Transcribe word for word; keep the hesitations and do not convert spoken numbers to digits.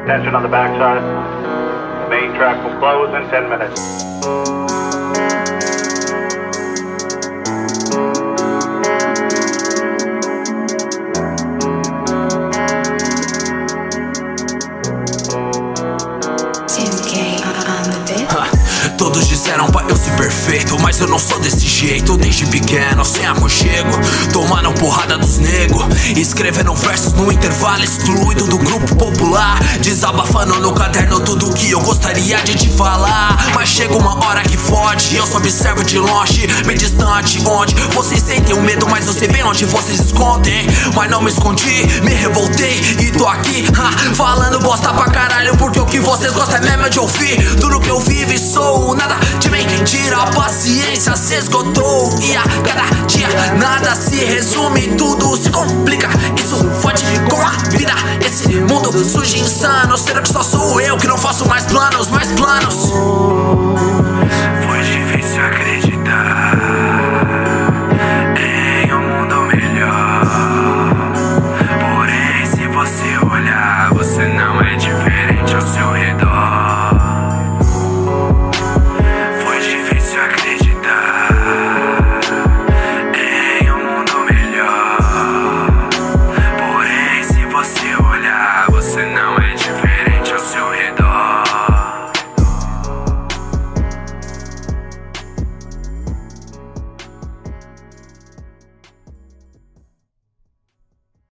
Attention on the backside. The main track will close in ten minutes. Todos disseram pra eu ser perfeito, mas eu não sou desse jeito. Desde pequeno, sem aconchego, tomando porrada dos nego, escrevendo versos no intervalo, excluído do grupo popular, desabafando no caderno tudo que eu gostaria de te falar. Mas chega uma hora que fode, eu só observo de longe, bem distante, onde vocês sentem o medo, mas eu sei bem onde vocês escondem. Mas não me escondi, me revoltei e tô aqui, ha, falando bosta pra caralho, porque o que vocês gostam é mesmo de ouvir. Tudo que eu vivo e sou, nada de mentira, a paciência se esgotou. E a cada dia nada se resume, tudo se complica. Isso fode com a vida, esse mundo sujo e insano. Será que só sou eu que não faço mais planos, mais planos?